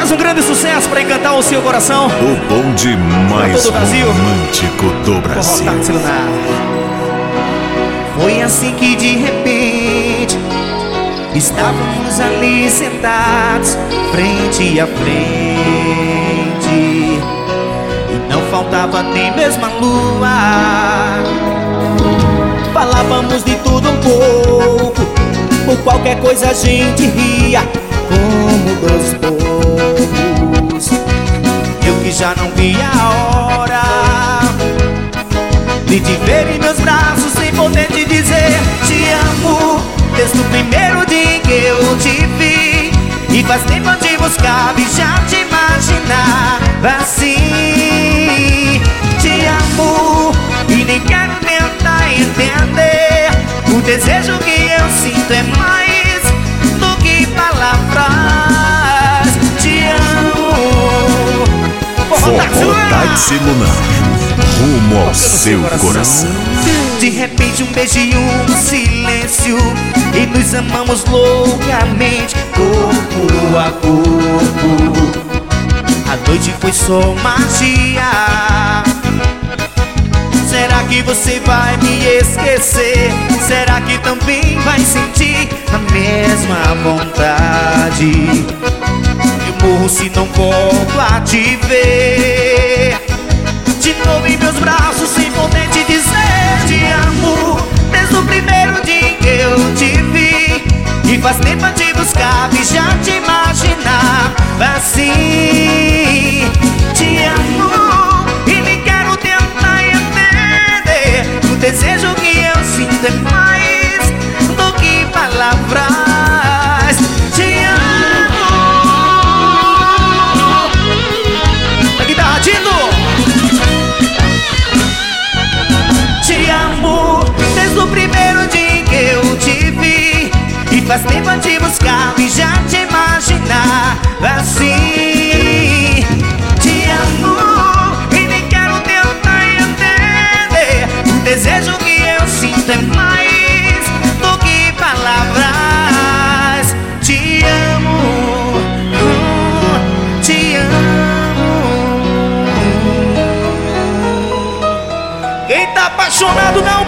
mais um grande sucesso para encantar o seu coração. O bonde mais romântico do Brasil. Foi assim que de repente estávamos ali sentados, frente a frente, e não faltava nem mesmo a lua. Falávamos de tudo um pouco, por qualquer coisa a gente ria, como dois bobos. Eu que já não via a hora de te ver em meus braços, sem poder te dizer te amo, desde o primeiro dia que eu te vi. E faz tempo de buscar e já te imaginava assim. Te amo e nem quero tentar entender. O desejo que eu sinto é mais do que palavras. Te amo. Táxi Lunar, rumo ao seu coração. De repente um beijo e um silêncio, e nos amamos loucamente, corpo a corpo. A noite foi só magia. Será que você vai me esquecer? Será que também vai sentir a mesma vontade? Eu morro se não volto a te ver de novo em meus braços, sem poder te dizer te amo, desde o primeiro dia que eu te vi. E faz tempo de buscar e já te imaginava assim. Te amo e nem quero tentar entender. O desejo que eu sinto é mais do que palavras. Te amo. Aqui tá latindo. Te amo desde o primeiro dia que eu te vi. E faz tempo de buscar e já te imaginava assim. Te amo e nem quero tentar entender. O desejo que eu sinto é mais do que palavras. Te amo, te amo. Quem tá apaixonado não